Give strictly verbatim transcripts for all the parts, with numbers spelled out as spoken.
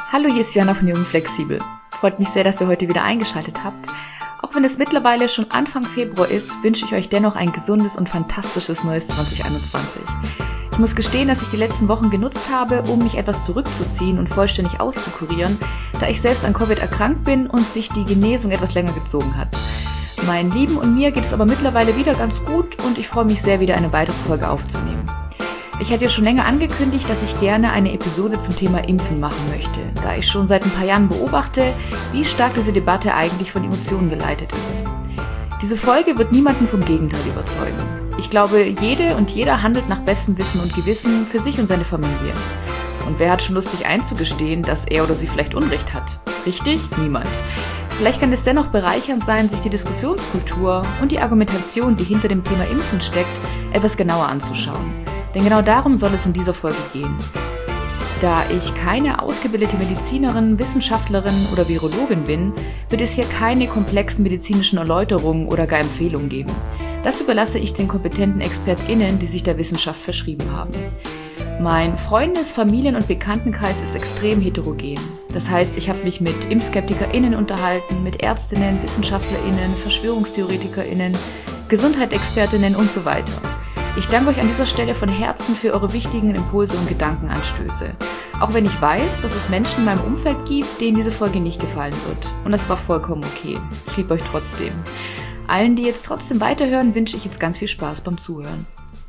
Hallo, hier ist Joanna von Jung und Flexibel. Freut mich sehr, dass ihr heute wieder eingeschaltet habt. Auch wenn es mittlerweile schon Anfang Februar ist, wünsche ich euch dennoch ein gesundes und fantastisches neues zwanzig einundzwanzig. Ich muss gestehen, dass ich die letzten Wochen genutzt habe, um mich etwas zurückzuziehen und vollständig auszukurieren, da ich selbst an Covid erkrankt bin und sich die Genesung etwas länger gezogen hat. Meinen Lieben und mir geht es aber mittlerweile wieder ganz gut und ich freue mich sehr, wieder eine weitere Folge aufzunehmen. Ich hatte ja schon länger angekündigt, dass ich gerne eine Episode zum Thema Impfen machen möchte, da ich schon seit ein paar Jahren beobachte, wie stark diese Debatte eigentlich von Emotionen geleitet ist. Diese Folge wird niemanden vom Gegenteil überzeugen. Ich glaube, jede und jeder handelt nach bestem Wissen und Gewissen für sich und seine Familie. Und wer hat schon lustig einzugestehen, dass er oder sie vielleicht Unrecht hat? Richtig? Niemand. Vielleicht kann es dennoch bereichernd sein, sich die Diskussionskultur und die Argumentation, die hinter dem Thema Impfen steckt, etwas genauer anzuschauen. Denn genau darum soll es in dieser Folge gehen. Da ich keine ausgebildete Medizinerin, Wissenschaftlerin oder Virologin bin, wird es hier keine komplexen medizinischen Erläuterungen oder gar Empfehlungen geben. Das überlasse ich den kompetenten ExpertInnen, die sich der Wissenschaft verschrieben haben. Mein Freundes-, Familien- und Bekanntenkreis ist extrem heterogen. Das heißt, ich habe mich mit ImpfskeptikerInnen unterhalten, mit ÄrztInnen, WissenschaftlerInnen, VerschwörungstheoretikerInnen, GesundheitsexpertInnen und so weiter. Ich danke euch an dieser Stelle von Herzen für eure wichtigen Impulse und Gedankenanstöße. Auch wenn ich weiß, dass es Menschen in meinem Umfeld gibt, denen diese Folge nicht gefallen wird. Und das ist auch vollkommen okay. Ich liebe euch trotzdem. Allen, die jetzt trotzdem weiterhören, wünsche ich jetzt ganz viel Spaß beim Zuhören.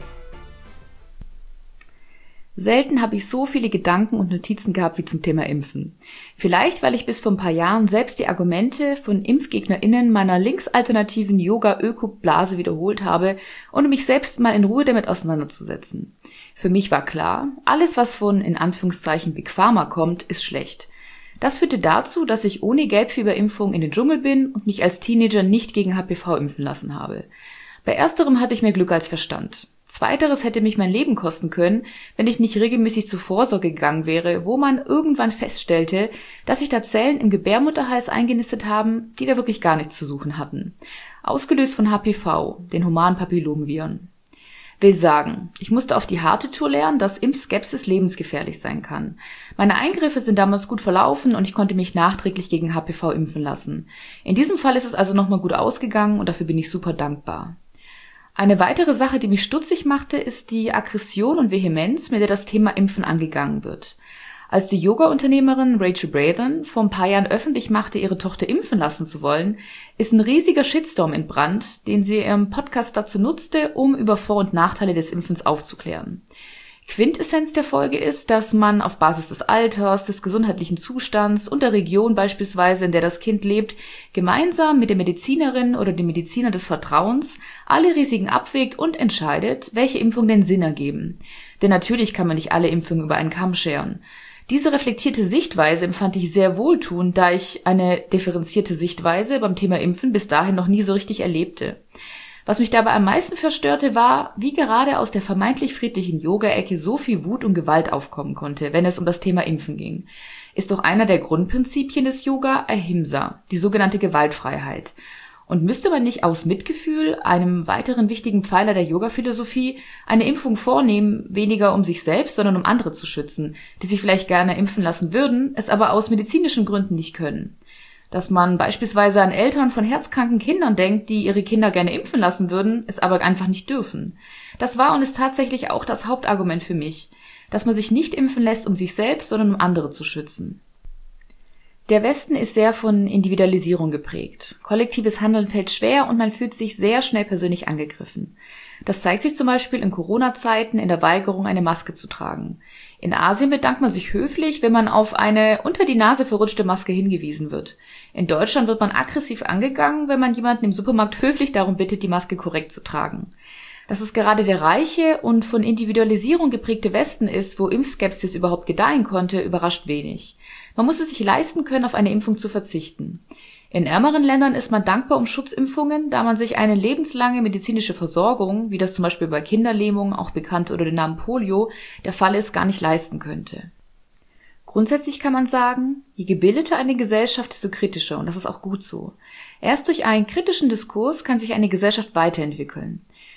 Selten habe ich so viele Gedanken und Notizen gehabt wie zum Thema Impfen. Vielleicht, weil ich bis vor ein paar Jahren selbst die Argumente von ImpfgegnerInnen meiner linksalternativen Yoga-Öko-Blase wiederholt habe und um mich selbst mal in Ruhe damit auseinanderzusetzen. Für mich war klar, alles was von, in Anführungszeichen, Big Pharma kommt, ist schlecht. Das führte dazu, dass ich ohne Gelbfieberimpfung in den Dschungel bin und mich als Teenager nicht gegen H P V impfen lassen habe. Bei ersterem hatte ich mehr Glück als Verstand. Zweiteres hätte mich mein Leben kosten können, wenn ich nicht regelmäßig zur Vorsorge gegangen wäre, wo man irgendwann feststellte, dass sich da Zellen im Gebärmutterhals eingenistet haben, die da wirklich gar nichts zu suchen hatten. Ausgelöst von H P V, den humanen Papillomviren. Will sagen, ich musste auf die harte Tour lernen, dass Impfskepsis lebensgefährlich sein kann. Meine Eingriffe sind damals gut verlaufen und ich konnte mich nachträglich gegen H P V impfen lassen. In diesem Fall ist es also nochmal gut ausgegangen und dafür bin ich super dankbar. Eine weitere Sache, die mich stutzig machte, ist die Aggression und Vehemenz, mit der das Thema Impfen angegangen wird. Als die Yoga-Unternehmerin Rachel Brathen vor ein paar Jahren öffentlich machte, ihre Tochter impfen lassen zu wollen, ist ein riesiger Shitstorm entbrannt, den sie in ihrem Podcast dazu nutzte, um über Vor- und Nachteile des Impfens aufzuklären. Quintessenz der Folge ist, dass man auf Basis des Alters, des gesundheitlichen Zustands und der Region beispielsweise, in der das Kind lebt, gemeinsam mit der Medizinerin oder dem Mediziner des Vertrauens alle Risiken abwägt und entscheidet, welche Impfungen denn Sinn ergeben. Denn natürlich kann man nicht alle Impfungen über einen Kamm scheren. Diese reflektierte Sichtweise empfand ich sehr wohltuend, da ich eine differenzierte Sichtweise beim Thema Impfen bis dahin noch nie so richtig erlebte. Was mich dabei am meisten verstörte, war, wie gerade aus der vermeintlich friedlichen Yoga-Ecke so viel Wut und Gewalt aufkommen konnte, wenn es um das Thema Impfen ging. Ist doch einer der Grundprinzipien des Yoga Ahimsa, die sogenannte Gewaltfreiheit. Und müsste man nicht aus Mitgefühl, einem weiteren wichtigen Pfeiler der Yoga-Philosophie, eine Impfung vornehmen, weniger um sich selbst, sondern um andere zu schützen, die sich vielleicht gerne impfen lassen würden, es aber aus medizinischen Gründen nicht können? Dass man beispielsweise an Eltern von herzkranken Kindern denkt, die ihre Kinder gerne impfen lassen würden, es aber einfach nicht dürfen. Das war und ist tatsächlich auch das Hauptargument für mich, dass man sich nicht impfen lässt, um sich selbst, sondern um andere zu schützen. Der Westen ist sehr von Individualisierung geprägt. Kollektives Handeln fällt schwer und man fühlt sich sehr schnell persönlich angegriffen. Das zeigt sich zum Beispiel in Corona-Zeiten in der Weigerung, eine Maske zu tragen. In Asien bedankt man sich höflich, wenn man auf eine unter die Nase verrutschte Maske hingewiesen wird. In Deutschland wird man aggressiv angegangen, wenn man jemanden im Supermarkt höflich darum bittet, die Maske korrekt zu tragen. Dass es gerade der reiche und von Individualisierung geprägte Westen ist, wo Impfskepsis überhaupt gedeihen konnte, überrascht wenig. Man muss es sich leisten können, auf eine Impfung zu verzichten. In ärmeren Ländern ist man dankbar um Schutzimpfungen, da man sich eine lebenslange medizinische Versorgung, wie das zum Beispiel bei Kinderlähmung, auch bekannt unter dem Namen Polio, der Fall ist, gar nicht leisten könnte. Grundsätzlich kann man sagen, je gebildeter eine Gesellschaft, desto kritischer, und das ist auch gut so. Erst durch einen kritischen Diskurs kann sich eine Gesellschaft weiterentwickeln.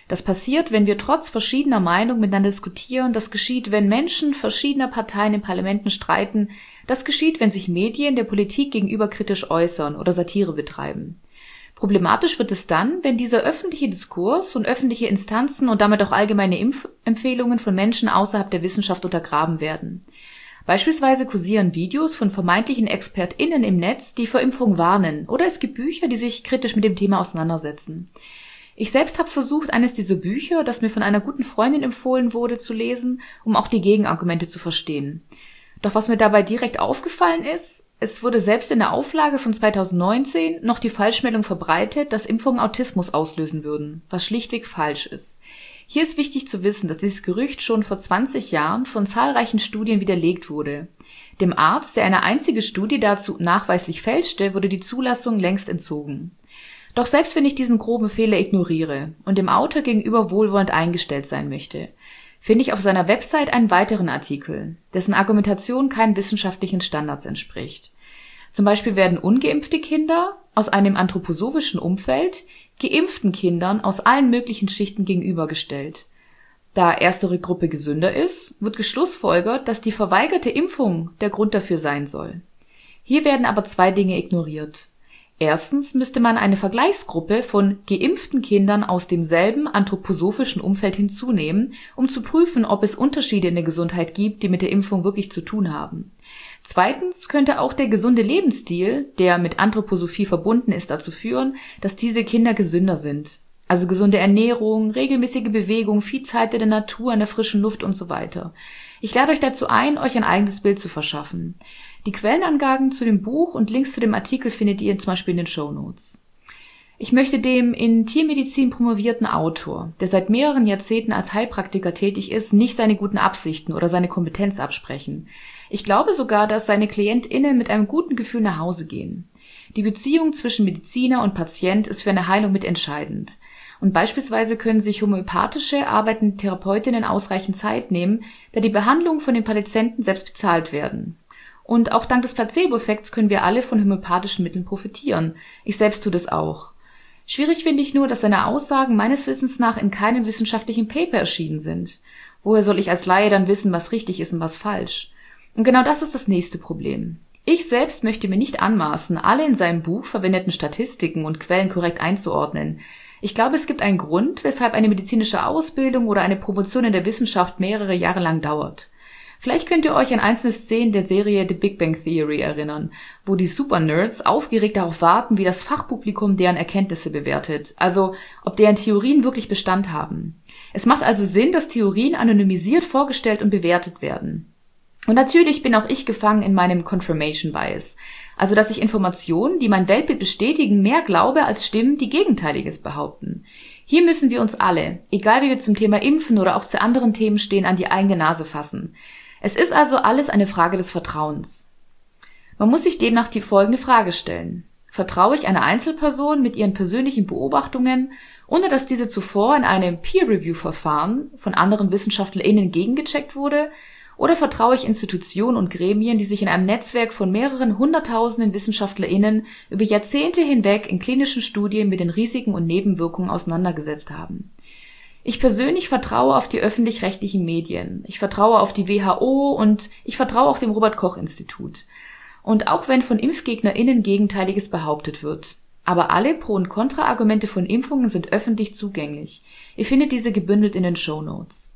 Das passiert, wenn wir trotz verschiedener Meinungen miteinander diskutieren. Das geschieht, wenn Menschen verschiedener Parteien in Parlamenten streiten. Das geschieht, wenn sich Medien der Politik gegenüber kritisch äußern oder Satire betreiben. Problematisch wird es dann, wenn dieser öffentliche Diskurs und öffentliche Instanzen und damit auch allgemeine Impfempfehlungen von Menschen außerhalb der Wissenschaft untergraben werden. Beispielsweise kursieren Videos von vermeintlichen ExpertInnen im Netz, die vor Impfung warnen, oder es gibt Bücher, die sich kritisch mit dem Thema auseinandersetzen. Ich selbst habe versucht, eines dieser Bücher, das mir von einer guten Freundin empfohlen wurde, zu lesen, um auch die Gegenargumente zu verstehen. Doch was mir dabei direkt aufgefallen ist, es wurde selbst in der Auflage von zweitausendneunzehn noch die Falschmeldung verbreitet, dass Impfungen Autismus auslösen würden, was schlichtweg falsch ist. Hier ist wichtig zu wissen, dass dieses Gerücht schon vor zwanzig Jahren von zahlreichen Studien widerlegt wurde. Dem Arzt, der eine einzige Studie dazu nachweislich fälschte, wurde die Zulassung längst entzogen. Doch selbst wenn ich diesen groben Fehler ignoriere und dem Autor gegenüber wohlwollend eingestellt sein möchte, finde ich auf seiner Website einen weiteren Artikel, dessen Argumentation keinen wissenschaftlichen Standards entspricht. Zum Beispiel werden ungeimpfte Kinder aus einem anthroposophischen Umfeld geimpften Kindern aus allen möglichen Schichten gegenübergestellt. Da erstere Gruppe gesünder ist, wird geschlussfolgert, dass die verweigerte Impfung der Grund dafür sein soll. Hier werden aber zwei Dinge ignoriert. Erstens müsste man eine Vergleichsgruppe von geimpften Kindern aus demselben anthroposophischen Umfeld hinzunehmen, um zu prüfen, ob es Unterschiede in der Gesundheit gibt, die mit der Impfung wirklich zu tun haben. Zweitens könnte auch der gesunde Lebensstil, der mit Anthroposophie verbunden ist, dazu führen, dass diese Kinder gesünder sind. Also gesunde Ernährung, regelmäßige Bewegung, viel Zeit in der Natur, in der frischen Luft und so weiter. Ich lade euch dazu ein, euch ein eigenes Bild zu verschaffen. Die Quellenangaben zu dem Buch und Links zu dem Artikel findet ihr zum Beispiel in den Shownotes. Ich möchte dem in Tiermedizin promovierten Autor, der seit mehreren Jahrzehnten als Heilpraktiker tätig ist, nicht seine guten Absichten oder seine Kompetenz absprechen. Ich glaube sogar, dass seine KlientInnen mit einem guten Gefühl nach Hause gehen. Die Beziehung zwischen Mediziner und Patient ist für eine Heilung mitentscheidend. Und beispielsweise können sich homöopathische arbeitende Therapeutinnen ausreichend Zeit nehmen, da die Behandlungen von den Patienten selbst bezahlt werden. Und auch dank des Placebo-Effekts können wir alle von homöopathischen Mitteln profitieren. Ich selbst tue das auch. Schwierig finde ich nur, dass seine Aussagen meines Wissens nach in keinem wissenschaftlichen Paper erschienen sind. Woher soll ich als Laie dann wissen, was richtig ist und was falsch? Und genau das ist das nächste Problem. Ich selbst möchte mir nicht anmaßen, alle in seinem Buch verwendeten Statistiken und Quellen korrekt einzuordnen. Ich glaube, es gibt einen Grund, weshalb eine medizinische Ausbildung oder eine Promotion in der Wissenschaft mehrere Jahre lang dauert. Vielleicht könnt ihr euch an einzelne Szenen der Serie The Big Bang Theory erinnern, wo die Supernerds aufgeregt darauf warten, wie das Fachpublikum deren Erkenntnisse bewertet, also ob deren Theorien wirklich Bestand haben. Es macht also Sinn, dass Theorien anonymisiert vorgestellt und bewertet werden. Und natürlich bin auch ich gefangen in meinem Confirmation Bias, also dass ich Informationen, die mein Weltbild bestätigen, mehr glaube als Stimmen, die Gegenteiliges behaupten. Hier müssen wir uns alle, egal wie wir zum Thema Impfen oder auch zu anderen Themen stehen, an die eigene Nase fassen. Es ist also alles eine Frage des Vertrauens. Man muss sich demnach die folgende Frage stellen. Vertraue ich einer Einzelperson mit ihren persönlichen Beobachtungen, ohne dass diese zuvor in einem Peer-Review-Verfahren von anderen WissenschaftlerInnen gegengecheckt wurde, oder vertraue ich Institutionen und Gremien, die sich in einem Netzwerk von mehreren hunderttausenden WissenschaftlerInnen über Jahrzehnte hinweg in klinischen Studien mit den Risiken und Nebenwirkungen auseinandergesetzt haben? Ich persönlich vertraue auf die öffentlich-rechtlichen Medien. Ich vertraue auf die W H O und ich vertraue auch dem Robert-Koch-Institut. Und auch wenn von ImpfgegnerInnen Gegenteiliges behauptet wird. Aber alle Pro- und Kontra-Argumente von Impfungen sind öffentlich zugänglich. Ihr findet diese gebündelt in den Shownotes.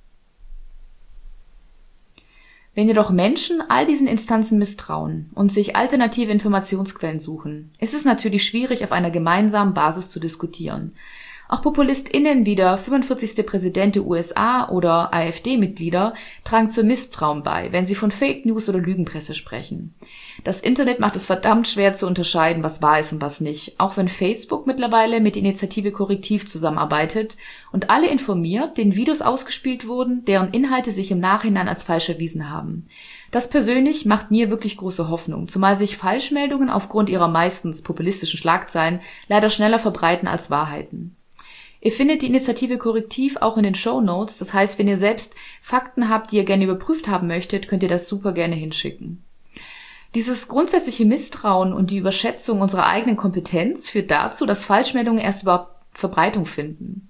Wenn jedoch Menschen all diesen Instanzen misstrauen und sich alternative Informationsquellen suchen, ist es natürlich schwierig, auf einer gemeinsamen Basis zu diskutieren. Auch PopulistInnen wie der fünfundvierzigste Präsident der U S A oder AfD-Mitglieder tragen zum Misstrauen bei, wenn sie von Fake News oder Lügenpresse sprechen. Das Internet macht es verdammt schwer zu unterscheiden, was wahr ist und was nicht, auch wenn Facebook mittlerweile mit der Initiative Korrektiv zusammenarbeitet und alle informiert, denen Videos ausgespielt wurden, deren Inhalte sich im Nachhinein als falsch erwiesen haben. Das persönlich macht mir wirklich große Hoffnung, zumal sich Falschmeldungen aufgrund ihrer meistens populistischen Schlagzeilen leider schneller verbreiten als Wahrheiten. Ihr findet die Initiative Korrektiv auch in den Shownotes, das heißt, wenn ihr selbst Fakten habt, die ihr gerne überprüft haben möchtet, könnt ihr das super gerne hinschicken. Dieses grundsätzliche Misstrauen und die Überschätzung unserer eigenen Kompetenz führt dazu, dass Falschmeldungen erst überhaupt Verbreitung finden.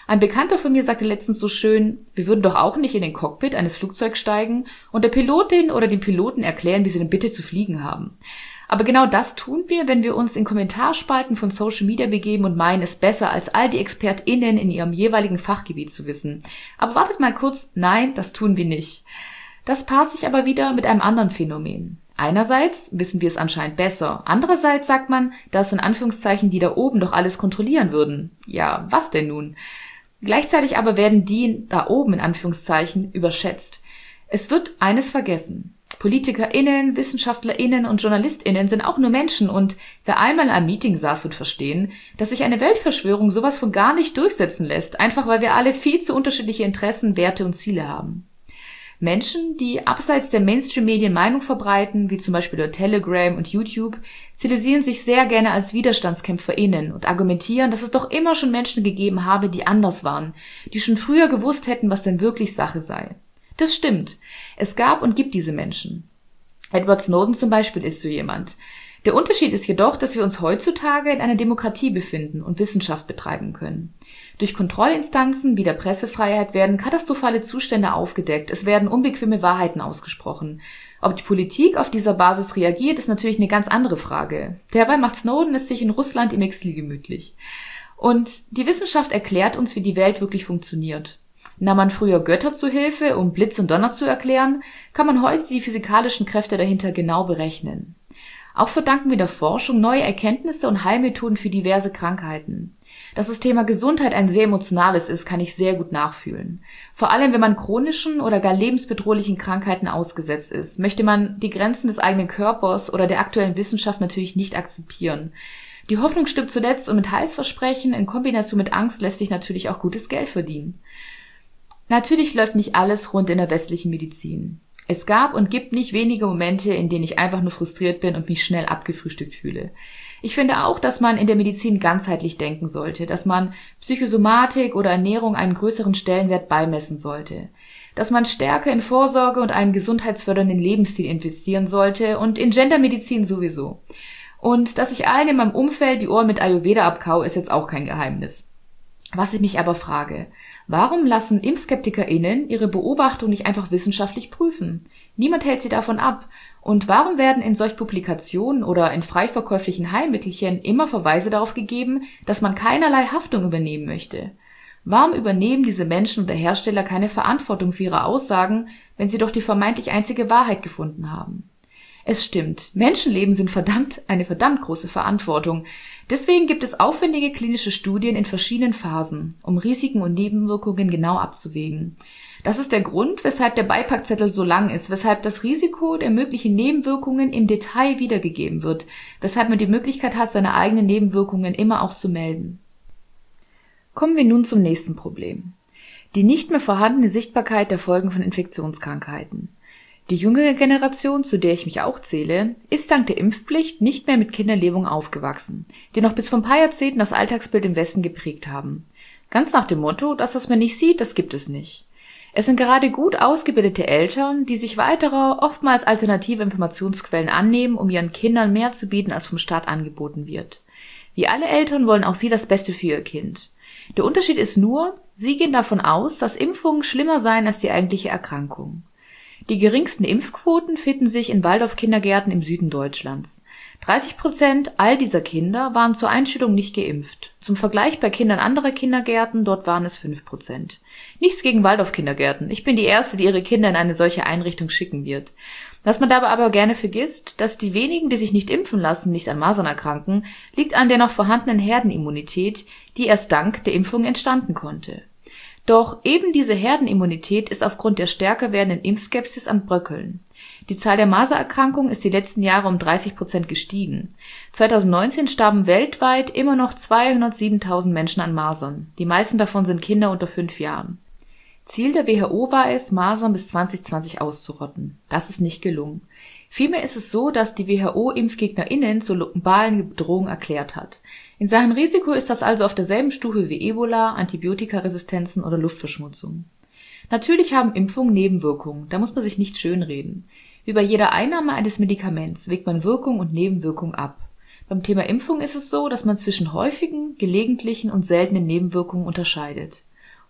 Ein Bekannter von mir sagte letztens so schön, wir würden doch auch nicht in den Cockpit eines Flugzeugs steigen und der Pilotin oder dem Piloten erklären, wie sie denn bitte zu fliegen haben. Aber genau das tun wir, wenn wir uns in Kommentarspalten von Social Media begeben und meinen, es besser als all die ExpertInnen in ihrem jeweiligen Fachgebiet zu wissen. Aber wartet mal kurz, nein, das tun wir nicht. Das paart sich aber wieder mit einem anderen Phänomen. Einerseits wissen wir es anscheinend besser, andererseits sagt man, dass in Anführungszeichen die da oben doch alles kontrollieren würden. Ja, was denn nun? Gleichzeitig aber werden die da oben in Anführungszeichen überschätzt. Es wird eines vergessen. PolitikerInnen, WissenschaftlerInnen und JournalistInnen sind auch nur Menschen und wer einmal in einem Meeting saß, wird verstehen, dass sich eine Weltverschwörung sowas von gar nicht durchsetzen lässt, einfach weil wir alle viel zu unterschiedliche Interessen, Werte und Ziele haben. Menschen, die abseits der Mainstream-Medien Meinung verbreiten, wie zum Beispiel über Telegram und YouTube, stilisieren sich sehr gerne als WiderstandskämpferInnen und argumentieren, dass es doch immer schon Menschen gegeben habe, die anders waren, die schon früher gewusst hätten, was denn wirklich Sache sei. Das stimmt. Es gab und gibt diese Menschen. Edward Snowden zum Beispiel ist so jemand. Der Unterschied ist jedoch, dass wir uns heutzutage in einer Demokratie befinden und Wissenschaft betreiben können. Durch Kontrollinstanzen wie der Pressefreiheit werden katastrophale Zustände aufgedeckt, es werden unbequeme Wahrheiten ausgesprochen. Ob die Politik auf dieser Basis reagiert, ist natürlich eine ganz andere Frage. Derweil macht Snowden es sich in Russland im Exil gemütlich. Und die Wissenschaft erklärt uns, wie die Welt wirklich funktioniert. Nahm man früher Götter zu Hilfe, um Blitz und Donner zu erklären, kann man heute die physikalischen Kräfte dahinter genau berechnen. Auch verdanken wir der Forschung neue Erkenntnisse und Heilmethoden für diverse Krankheiten. Dass das Thema Gesundheit ein sehr emotionales ist, kann ich sehr gut nachfühlen. Vor allem, wenn man chronischen oder gar lebensbedrohlichen Krankheiten ausgesetzt ist, möchte man die Grenzen des eigenen Körpers oder der aktuellen Wissenschaft natürlich nicht akzeptieren. Die Hoffnung stirbt zuletzt und mit Heilsversprechen in Kombination mit Angst lässt sich natürlich auch gutes Geld verdienen. Natürlich läuft nicht alles rund in der westlichen Medizin. Es gab und gibt nicht wenige Momente, in denen ich einfach nur frustriert bin und mich schnell abgefrühstückt fühle. Ich finde auch, dass man in der Medizin ganzheitlich denken sollte, dass man Psychosomatik oder Ernährung einen größeren Stellenwert beimessen sollte, dass man stärker in Vorsorge und einen gesundheitsfördernden Lebensstil investieren sollte und in Gendermedizin sowieso. Und dass ich allen in meinem Umfeld die Ohren mit Ayurveda abkau, ist jetzt auch kein Geheimnis. Was ich mich aber frage: Warum lassen ImpfskeptikerInnen ihre Beobachtung nicht einfach wissenschaftlich prüfen? Niemand hält sie davon ab. Und warum werden in solch Publikationen oder in frei verkäuflichen Heilmittelchen immer Verweise darauf gegeben, dass man keinerlei Haftung übernehmen möchte? Warum übernehmen diese Menschen und der Hersteller keine Verantwortung für ihre Aussagen, wenn sie doch die vermeintlich einzige Wahrheit gefunden haben? Es stimmt, Menschenleben sind verdammt eine verdammt große Verantwortung. Deswegen gibt es aufwendige klinische Studien in verschiedenen Phasen, um Risiken und Nebenwirkungen genau abzuwägen. Das ist der Grund, weshalb der Beipackzettel so lang ist, weshalb das Risiko der möglichen Nebenwirkungen im Detail wiedergegeben wird, weshalb man die Möglichkeit hat, seine eigenen Nebenwirkungen immer auch zu melden. Kommen wir nun zum nächsten Problem. Die nicht mehr vorhandene Sichtbarkeit der Folgen von Infektionskrankheiten. Die jüngere Generation, zu der ich mich auch zähle, ist dank der Impfpflicht nicht mehr mit Kinderlähmung aufgewachsen, die noch bis vor ein paar Jahrzehnten das Alltagsbild im Westen geprägt haben. Ganz nach dem Motto, das, was man nicht sieht, das gibt es nicht. Es sind gerade gut ausgebildete Eltern, die sich weiterer, oftmals alternative Informationsquellen annehmen, um ihren Kindern mehr zu bieten, als vom Staat angeboten wird. Wie alle Eltern wollen auch sie das Beste für ihr Kind. Der Unterschied ist nur, sie gehen davon aus, dass Impfungen schlimmer seien als die eigentliche Erkrankung. Die geringsten Impfquoten finden sich in Waldorf-Kindergärten im Süden Deutschlands. dreißig Prozent all dieser Kinder waren zur Einschulung nicht geimpft. Zum Vergleich bei Kindern anderer Kindergärten, dort waren es fünf Prozent. Nichts gegen Waldorf-Kindergärten. Ich bin die Erste, die ihre Kinder in eine solche Einrichtung schicken wird. Was man dabei aber gerne vergisst, dass die wenigen, die sich nicht impfen lassen, nicht an Masern erkranken, liegt an der noch vorhandenen Herdenimmunität, die erst dank der Impfung entstanden konnte. Doch eben diese Herdenimmunität ist aufgrund der stärker werdenden Impfskepsis am Bröckeln. Die Zahl der Masererkrankungen ist die letzten Jahre um dreißig Prozent gestiegen. zweitausendneunzehn starben weltweit immer noch zweihundertsiebentausend Menschen an Masern. Die meisten davon sind Kinder unter fünf Jahren. Ziel der W H O war es, Masern bis zwanzig zwanzig auszurotten. Das ist nicht gelungen. Vielmehr ist es so, dass die W H O ImpfgegnerInnen zur globalen Bedrohung erklärt hat. In Sachen Risiko ist das also auf derselben Stufe wie Ebola, Antibiotikaresistenzen oder Luftverschmutzung. Natürlich haben Impfungen Nebenwirkungen, da muss man sich nicht schönreden. Wie bei jeder Einnahme eines Medikaments wägt man Wirkung und Nebenwirkung ab. Beim Thema Impfung ist es so, dass man zwischen häufigen, gelegentlichen und seltenen Nebenwirkungen unterscheidet.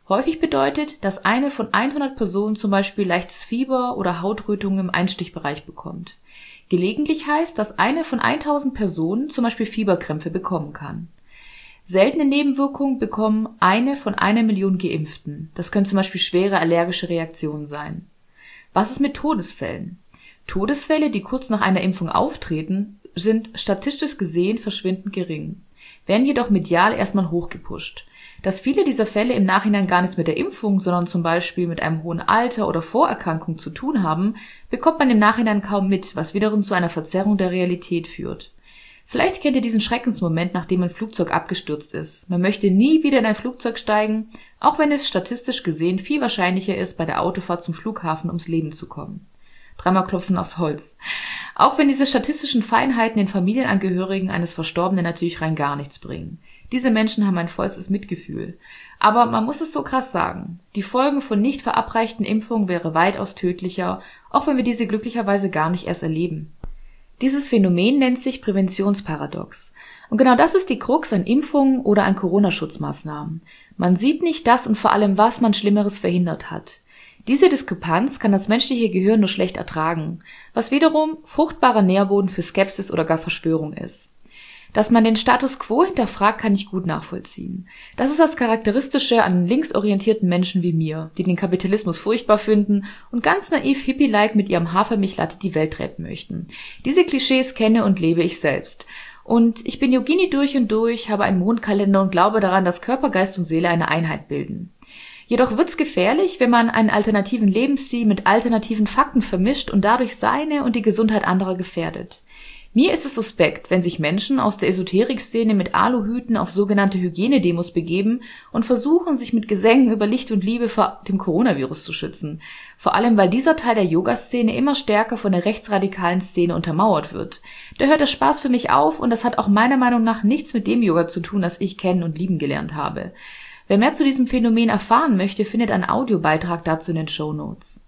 Häufig bedeutet, dass eine von hundert Personen zum Beispiel leichtes Fieber oder Hautrötungen im Einstichbereich bekommt. Gelegentlich heißt, dass eine von tausend Personen zum Beispiel Fieberkrämpfe bekommen kann. Seltene Nebenwirkungen bekommen eine von einer Million Geimpften. Das können zum Beispiel schwere allergische Reaktionen sein. Was ist mit Todesfällen? Todesfälle, die kurz nach einer Impfung auftreten, sind statistisch gesehen verschwindend gering, werden jedoch medial erstmal hochgepusht. Dass viele dieser Fälle im Nachhinein gar nichts mit der Impfung, sondern zum Beispiel mit einem hohen Alter oder Vorerkrankung zu tun haben, bekommt man im Nachhinein kaum mit, was wiederum zu einer Verzerrung der Realität führt. Vielleicht kennt ihr diesen Schreckensmoment, nachdem ein Flugzeug abgestürzt ist. Man möchte nie wieder in ein Flugzeug steigen, auch wenn es statistisch gesehen viel wahrscheinlicher ist, bei der Autofahrt zum Flughafen ums Leben zu kommen. Dreimal klopfen aufs Holz. Auch wenn diese statistischen Feinheiten den Familienangehörigen eines Verstorbenen natürlich rein gar nichts bringen. Diese Menschen haben ein vollstes Mitgefühl. Aber man muss es so krass sagen. Die Folgen von nicht verabreichten Impfungen wäre weitaus tödlicher, auch wenn wir diese glücklicherweise gar nicht erst erleben. Dieses Phänomen nennt sich Präventionsparadox. Und genau das ist die Krux an Impfungen oder an Corona-Schutzmaßnahmen. Man sieht nicht das und vor allem, was man Schlimmeres verhindert hat. Diese Diskrepanz kann das menschliche Gehirn nur schlecht ertragen, was wiederum fruchtbarer Nährboden für Skepsis oder gar Verschwörung ist. Dass man den Status quo hinterfragt, kann ich gut nachvollziehen. Das ist das Charakteristische an linksorientierten Menschen wie mir, die den Kapitalismus furchtbar finden und ganz naiv hippie-like mit ihrem Hafermilchlatte die Welt retten möchten. Diese Klischees kenne und lebe ich selbst. Und ich bin Yogini durch und durch, habe einen Mondkalender und glaube daran, dass Körper, Geist und Seele eine Einheit bilden. Jedoch wird's gefährlich, wenn man einen alternativen Lebensstil mit alternativen Fakten vermischt und dadurch seine und die Gesundheit anderer gefährdet. Mir ist es suspekt, wenn sich Menschen aus der Esoterik-Szene mit Aluhüten auf sogenannte Hygienedemos begeben und versuchen, sich mit Gesängen über Licht und Liebe vor dem Coronavirus zu schützen. Vor allem, weil dieser Teil der Yoga-Szene immer stärker von der rechtsradikalen Szene untermauert wird. Da hört der Spaß für mich auf und das hat auch meiner Meinung nach nichts mit dem Yoga zu tun, das ich kennen und lieben gelernt habe. Wer mehr zu diesem Phänomen erfahren möchte, findet einen Audiobeitrag dazu in den Shownotes.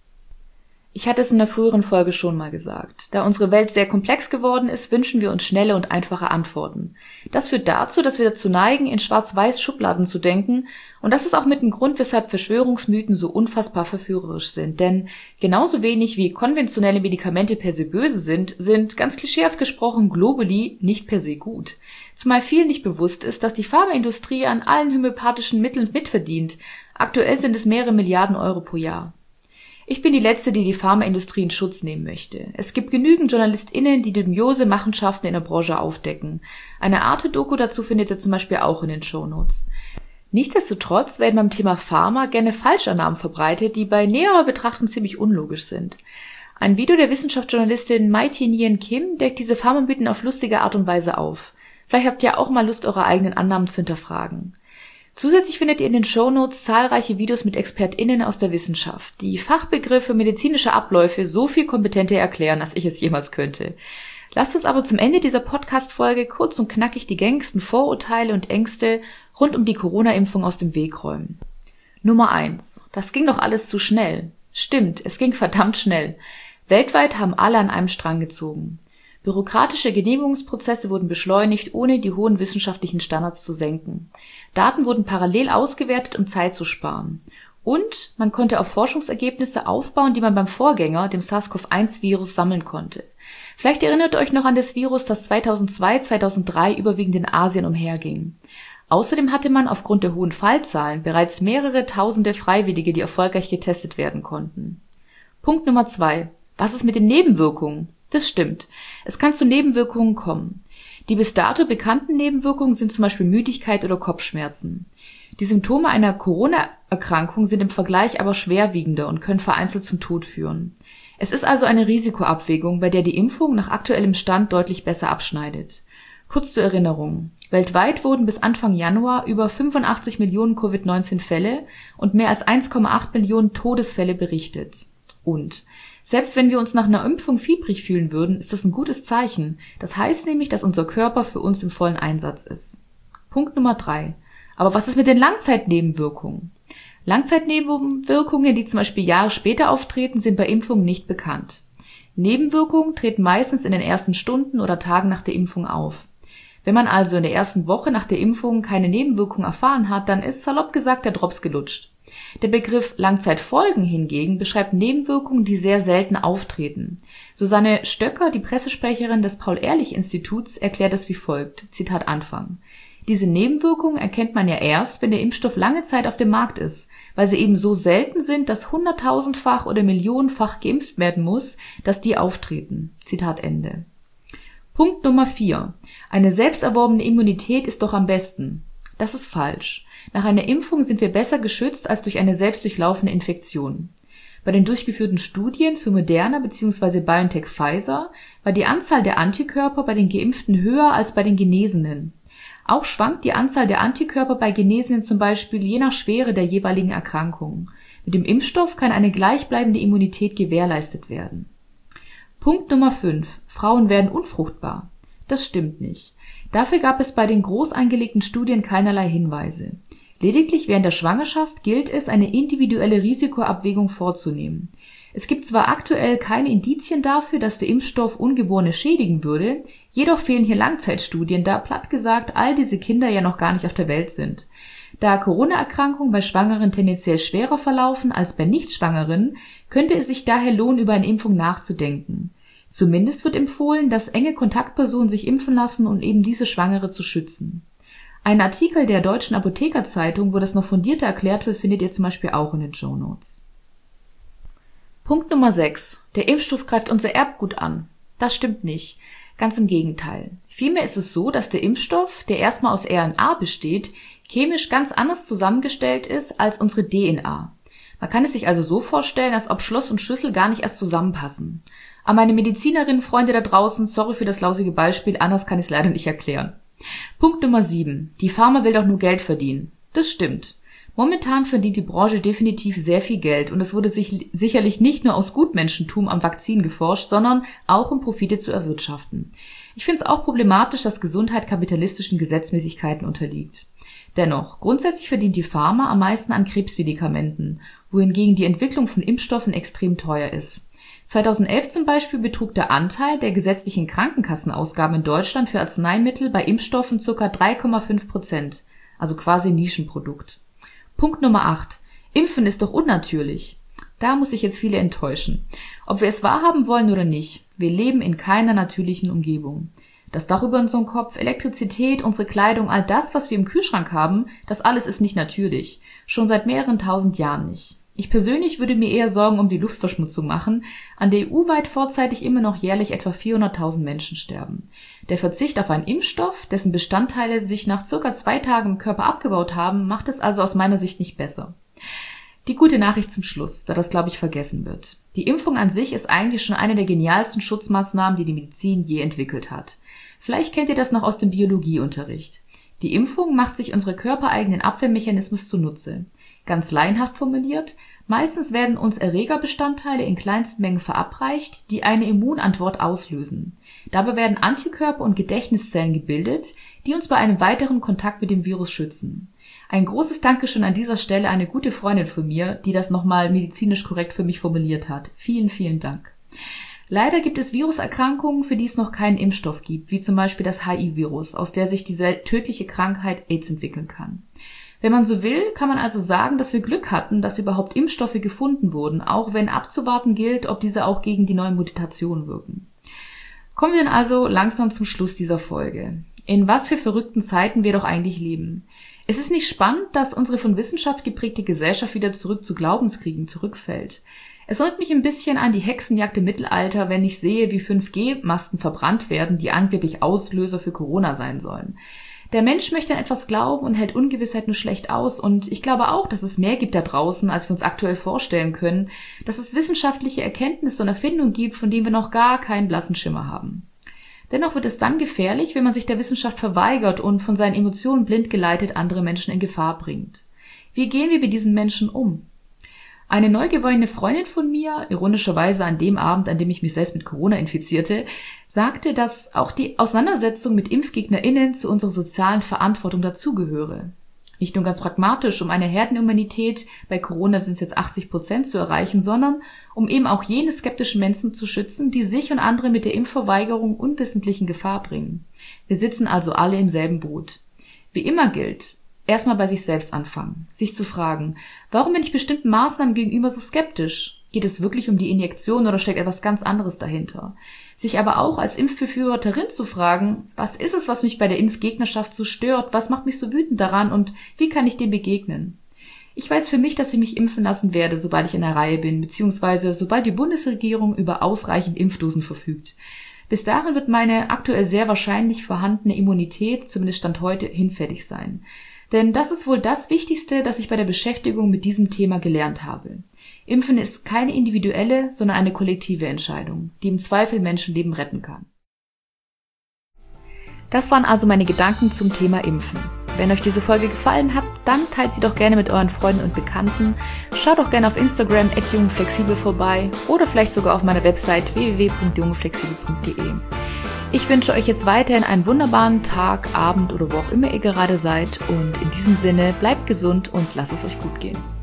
Ich hatte es in der früheren Folge schon mal gesagt. Da unsere Welt sehr komplex geworden ist, wünschen wir uns schnelle und einfache Antworten. Das führt dazu, dass wir dazu neigen, in schwarz-weiß Schubladen zu denken, und das ist auch mit dem Grund, weshalb Verschwörungsmythen so unfassbar verführerisch sind. Denn genauso wenig wie konventionelle Medikamente per se böse sind, sind, ganz klischeehaft gesprochen, Globuli nicht per se gut. Zumal vielen nicht bewusst ist, dass die Pharmaindustrie an allen homöopathischen Mitteln mitverdient. Aktuell sind es mehrere Milliarden Euro pro Jahr. Ich bin die Letzte, die die Pharmaindustrie in Schutz nehmen möchte. Es gibt genügend JournalistInnen, die dubiose Machenschaften in der Branche aufdecken. Eine Arte-Doku dazu findet ihr zum Beispiel auch in den Shownotes. Nichtsdestotrotz werden beim Thema Pharma gerne Falschannahmen verbreitet, die bei näherer Betrachtung ziemlich unlogisch sind. Ein Video der Wissenschaftsjournalistin Mai Tianyan Kim deckt diese Pharmamythen auf lustige Art und Weise auf. Vielleicht habt ihr auch mal Lust, eure eigenen Annahmen zu hinterfragen. Zusätzlich findet ihr in den Shownotes zahlreiche Videos mit ExpertInnen aus der Wissenschaft, die Fachbegriffe medizinische Abläufe so viel kompetenter erklären, als ich es jemals könnte. Lasst uns aber zum Ende dieser Podcast-Folge kurz und knackig die gängigsten Vorurteile und Ängste rund um die Corona-Impfung aus dem Weg räumen. Nummer eins. Das ging doch alles zu schnell. Stimmt, es ging verdammt schnell. Weltweit haben alle an einem Strang gezogen. Bürokratische Genehmigungsprozesse wurden beschleunigt, ohne die hohen wissenschaftlichen Standards zu senken. Daten wurden parallel ausgewertet, um Zeit zu sparen. Und man konnte auf Forschungsergebnisse aufbauen, die man beim Vorgänger, dem SARS-C o V eins Virus, sammeln konnte. Vielleicht erinnert ihr euch noch an das Virus, das zweitausendzwei, zweitausenddrei überwiegend in Asien umherging. Außerdem hatte man aufgrund der hohen Fallzahlen bereits mehrere tausende Freiwillige, die erfolgreich getestet werden konnten. Punkt Nummer zwei. Was ist mit den Nebenwirkungen? Das stimmt. Es kann zu Nebenwirkungen kommen. Die bis dato bekannten Nebenwirkungen sind zum Beispiel Müdigkeit oder Kopfschmerzen. Die Symptome einer Corona-Erkrankung sind im Vergleich aber schwerwiegender und können vereinzelt zum Tod führen. Es ist also eine Risikoabwägung, bei der die Impfung nach aktuellem Stand deutlich besser abschneidet. Kurz zur Erinnerung. Weltweit wurden bis Anfang Januar über fünfundachtzig Millionen Covid neunzehn Fälle und mehr als eins Komma acht Millionen Todesfälle berichtet. Und selbst wenn wir uns nach einer Impfung fiebrig fühlen würden, ist das ein gutes Zeichen. Das heißt nämlich, dass unser Körper für uns im vollen Einsatz ist. Punkt Nummer drei. Aber was ist mit den Langzeitnebenwirkungen? Langzeitnebenwirkungen, die zum Beispiel Jahre später auftreten, sind bei Impfungen nicht bekannt. Nebenwirkungen treten meistens in den ersten Stunden oder Tagen nach der Impfung auf. Wenn man also in der ersten Woche nach der Impfung keine Nebenwirkung erfahren hat, dann ist salopp gesagt der Drops gelutscht. Der Begriff Langzeitfolgen hingegen beschreibt Nebenwirkungen, die sehr selten auftreten. Susanne Stöcker, die Pressesprecherin des Paul-Ehrlich-Instituts, erklärt es wie folgt, Zitat Anfang: Diese Nebenwirkungen erkennt man ja erst, wenn der Impfstoff lange Zeit auf dem Markt ist, weil sie eben so selten sind, dass hunderttausendfach oder millionenfach geimpft werden muss, dass die auftreten. Zitat Ende. Punkt Nummer vier. Eine selbst erworbene Immunität ist doch am besten. Das ist falsch. Nach einer Impfung sind wir besser geschützt als durch eine selbst durchlaufene Infektion. Bei den durchgeführten Studien für Moderna bzw. BioNTech-Pfizer war die Anzahl der Antikörper bei den Geimpften höher als bei den Genesenen. Auch schwankt die Anzahl der Antikörper bei Genesenen zum Beispiel je nach Schwere der jeweiligen Erkrankung. Mit dem Impfstoff kann eine gleichbleibende Immunität gewährleistet werden. Punkt Nummer fünf. Frauen werden unfruchtbar. Das stimmt nicht. Dafür gab es bei den groß angelegten Studien keinerlei Hinweise. Lediglich während der Schwangerschaft gilt es, eine individuelle Risikoabwägung vorzunehmen. Es gibt zwar aktuell keine Indizien dafür, dass der Impfstoff Ungeborene schädigen würde, jedoch fehlen hier Langzeitstudien, da platt gesagt all diese Kinder ja noch gar nicht auf der Welt sind. Da Corona-Erkrankungen bei Schwangeren tendenziell schwerer verlaufen als bei Nichtschwangeren, könnte es sich daher lohnen, über eine Impfung nachzudenken. Zumindest wird empfohlen, dass enge Kontaktpersonen sich impfen lassen, um eben diese Schwangere zu schützen. Ein Artikel der Deutschen Apothekerzeitung, wo das noch fundierter erklärt wird, findet ihr zum Beispiel auch in den Shownotes. Punkt Nummer sechs. Der Impfstoff greift unser Erbgut an. Das stimmt nicht. Ganz im Gegenteil. Vielmehr ist es so, dass der Impfstoff, der erstmal aus R N A besteht, chemisch ganz anders zusammengestellt ist als unsere D N A. Man kann es sich also so vorstellen, als ob Schloss und Schlüssel gar nicht erst zusammenpassen. Aber meine Medizinerinnen-Freunde da draußen, sorry für das lausige Beispiel, anders kann ich es leider nicht erklären. Punkt Nummer sieben. Die Pharma will doch nur Geld verdienen. Das stimmt. Momentan verdient die Branche definitiv sehr viel Geld und es wurde sich sicherlich nicht nur aus Gutmenschentum am Vakzin geforscht, sondern auch um Profite zu erwirtschaften. Ich finde es auch problematisch, dass Gesundheit kapitalistischen Gesetzmäßigkeiten unterliegt. Dennoch, grundsätzlich verdient die Pharma am meisten an Krebsmedikamenten, wohingegen die Entwicklung von Impfstoffen extrem teuer ist. zweitausendelf zum Beispiel betrug der Anteil der gesetzlichen Krankenkassenausgaben in Deutschland für Arzneimittel bei Impfstoffen ca. drei Komma fünf Prozent, also quasi Nischenprodukt. Punkt Nummer acht. Impfen ist doch unnatürlich. Da muss ich jetzt viele enttäuschen. Ob wir es wahrhaben wollen oder nicht, wir leben in keiner natürlichen Umgebung. Das Dach über unserem Kopf, Elektrizität, unsere Kleidung, all das, was wir im Kühlschrank haben, das alles ist nicht natürlich. Schon seit mehreren tausend Jahren nicht. Ich persönlich würde mir eher Sorgen um die Luftverschmutzung machen, an der E U-weit vorzeitig immer noch jährlich etwa vierhunderttausend Menschen sterben. Der Verzicht auf einen Impfstoff, dessen Bestandteile sich nach circa zwei Tagen im Körper abgebaut haben, macht es also aus meiner Sicht nicht besser. Die gute Nachricht zum Schluss, da das, glaube ich, vergessen wird. Die Impfung an sich ist eigentlich schon eine der genialsten Schutzmaßnahmen, die die Medizin je entwickelt hat. Vielleicht kennt ihr das noch aus dem Biologieunterricht. Die Impfung macht sich unsere körpereigenen Abwehrmechanismus zunutze. Ganz laienhaft formuliert, meistens werden uns Erregerbestandteile in kleinsten Mengen verabreicht, die eine Immunantwort auslösen. Dabei werden Antikörper und Gedächtniszellen gebildet, die uns bei einem weiteren Kontakt mit dem Virus schützen. Ein großes Dankeschön an dieser Stelle an eine gute Freundin von mir, die das nochmal medizinisch korrekt für mich formuliert hat. Vielen, vielen Dank. Leider gibt es Viruserkrankungen, für die es noch keinen Impfstoff gibt, wie zum Beispiel das H I V-Virus, aus der sich diese tödliche Krankheit AIDS entwickeln kann. Wenn man so will, kann man also sagen, dass wir Glück hatten, dass überhaupt Impfstoffe gefunden wurden, auch wenn abzuwarten gilt, ob diese auch gegen die neuen Mutationen wirken. Kommen wir dann also langsam zum Schluss dieser Folge. In was für verrückten Zeiten wir doch eigentlich leben. Es ist nicht spannend, dass unsere von Wissenschaft geprägte Gesellschaft wieder zurück zu Glaubenskriegen zurückfällt. Es erinnert mich ein bisschen an die Hexenjagd im Mittelalter, wenn ich sehe, wie fünf G Masten verbrannt werden, die angeblich Auslöser für Corona sein sollen. Der Mensch möchte an etwas glauben und hält Ungewissheit nur schlecht aus und ich glaube auch, dass es mehr gibt da draußen, als wir uns aktuell vorstellen können, dass es wissenschaftliche Erkenntnisse und Erfindungen gibt, von denen wir noch gar keinen blassen Schimmer haben. Dennoch wird es dann gefährlich, wenn man sich der Wissenschaft verweigert und von seinen Emotionen blind geleitet andere Menschen in Gefahr bringt. Wie gehen wir mit diesen Menschen um? Eine neu gewonnene Freundin von mir, ironischerweise an dem Abend, an dem ich mich selbst mit Corona infizierte, sagte, dass auch die Auseinandersetzung mit ImpfgegnerInnen zu unserer sozialen Verantwortung dazugehöre. Nicht nur ganz pragmatisch, um eine Herdenimmunität, bei Corona sind es jetzt achtzig Prozent zu erreichen, sondern um eben auch jene skeptischen Menschen zu schützen, die sich und andere mit der Impfverweigerung unwissentlich in Gefahr bringen. Wir sitzen also alle im selben Boot. Wie immer gilt, erstmal bei sich selbst anfangen, sich zu fragen, warum bin ich bestimmten Maßnahmen gegenüber so skeptisch? Geht es wirklich um die Injektion oder steckt etwas ganz anderes dahinter? Sich aber auch als Impfbefürworterin zu fragen, was ist es, was mich bei der Impfgegnerschaft so stört? Was macht mich so wütend daran und wie kann ich dem begegnen? Ich weiß für mich, dass ich mich impfen lassen werde, sobald ich in der Reihe bin, beziehungsweise sobald die Bundesregierung über ausreichend Impfdosen verfügt. Bis dahin wird meine aktuell sehr wahrscheinlich vorhandene Immunität, zumindest Stand heute, hinfällig sein. Denn das ist wohl das Wichtigste, das ich bei der Beschäftigung mit diesem Thema gelernt habe. Impfen ist keine individuelle, sondern eine kollektive Entscheidung, die im Zweifel Menschenleben retten kann. Das waren also meine Gedanken zum Thema Impfen. Wenn euch diese Folge gefallen hat, dann teilt sie doch gerne mit euren Freunden und Bekannten. Schaut doch gerne auf Instagram at jungflexibel vorbei oder vielleicht sogar auf meiner Website w w w punkt jungflexibel punkt d e. Ich wünsche euch jetzt weiterhin einen wunderbaren Tag, Abend oder wo auch immer ihr gerade seid und in diesem Sinne bleibt gesund und lasst es euch gut gehen.